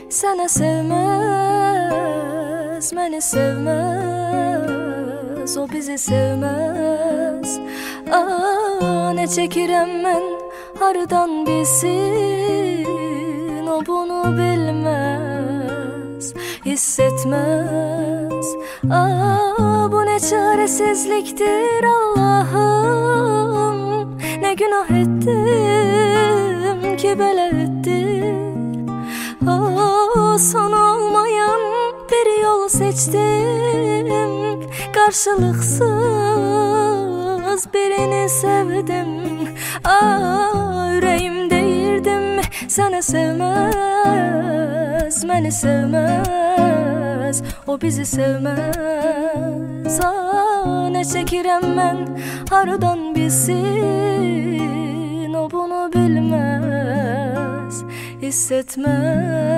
Səni sevməz, məni sevməz, o bizi sevməz. Ne çəkirəm mən, hardan bilsin, o bunu bilməz, hiss etməz. Bu ne çaresizliktir Allah'ım, ne günah ettim ki belə etdim. Son olmayan bir yol seçtim, karşılıksız birini sevdim. Yüreğim deyirdim, səni sevməz, məni sevməz, o bizi sevməz. Ne çəkirəm mən, hardan bilsin, o bunu bilməz, hiss etməz.